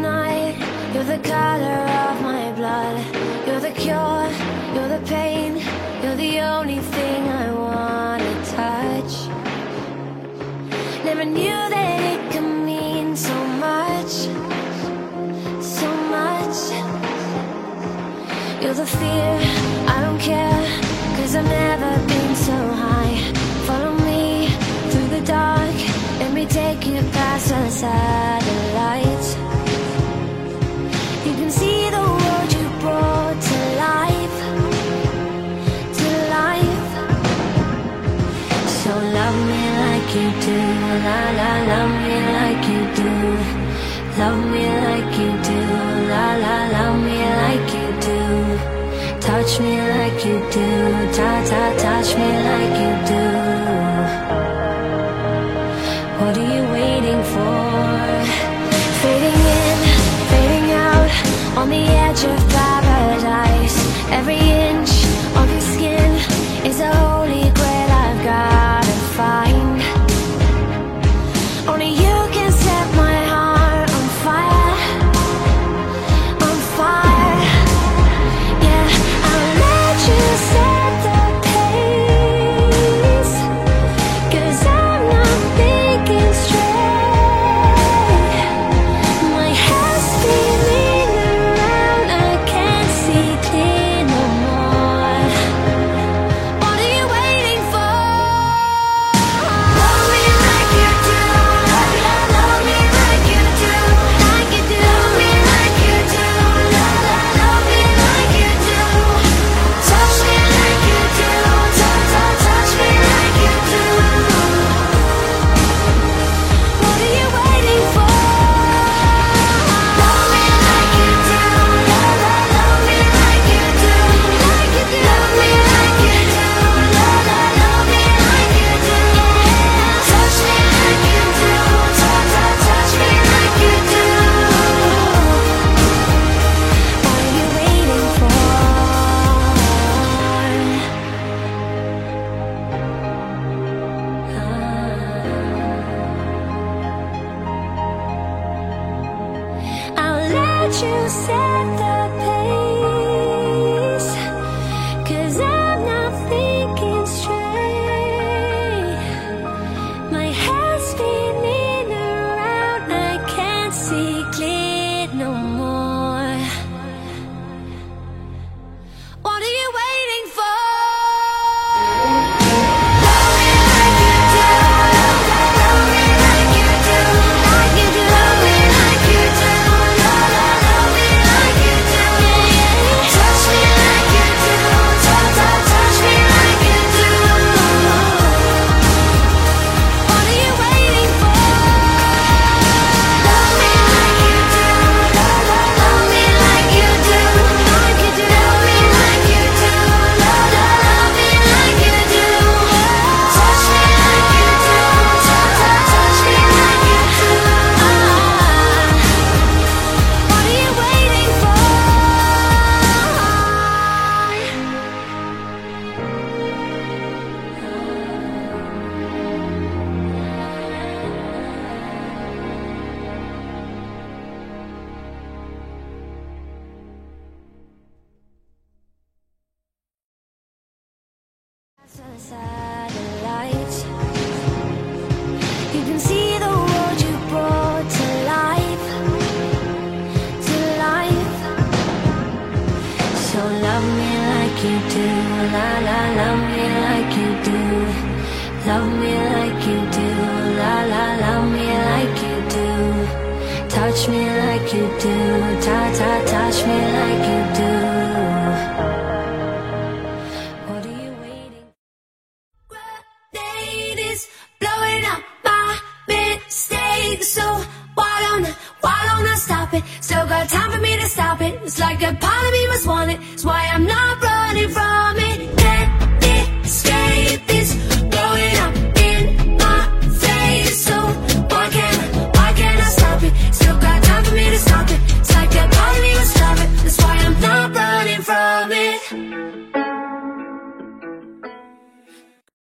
night, you're the color of my blood. You're the cure, you're the pain, you're the only thing I wanna touch. Never knew that it could mean so much, so much. You're the fear, I don't care, 'cause I've never been so high. Follow me through the dark, let me take you past the satellites. You can see the world you brought to life, to life. So love me like you do, la la, love me like you do. Love me like you do, la la, love me like you do. Touch me like you do, ta ta, touch me like you do. What are you waiting for? Fading in, fading out, on the edge of paradise. Every inch of your skin is a holy grail I've gotta find. Only you can set my heart on fire, on fire. Yeah, I'll let you set the pace, 'cause I'm not thinking straight. My head's spinning around, I can't see clear no more. What are you waiting for? Love me like you do, love me like you do, like you do. Love me like you do, love me like you do. Touch me like you do, touch me like you do. What are you waiting for? Love me like you do, love me like you do, like you do. Love me like you do, love me like you do. Touch me like you do, touch me like you do. What are you waiting for? I'll let you set the pace, 'cause I'm not thinking straight. My head's spinning around, I can't see clear no more. What are you waiting for? Love me like you do, love me like you do, like you do. Love me like you do, love me like you do. Touch me like you do, touch me like you do. What are you waiting for? Love me like you do, love me like you do, like you do. Love me like you do, love me like you do. Touch me like you do, touch me like you do. What are you waiting for? Satellites, you can see the world you brought to life, to life. So love me like you do, la la, love me like you do. Love me like you do, la la, love me like you do. Touch me like you do, ta ta, touch me like you do. What are you waiting? Grenade is blowing up my mistakes, so why don't I stop it? Still got time for me to stop it. It's like a part of me must want it. It's why I'm not running from it. Can't escape this blowing up in my face, so why can't I stop it? Still got time for me to stop it. It's like a part of me must stop it. That's why I'm not running from it.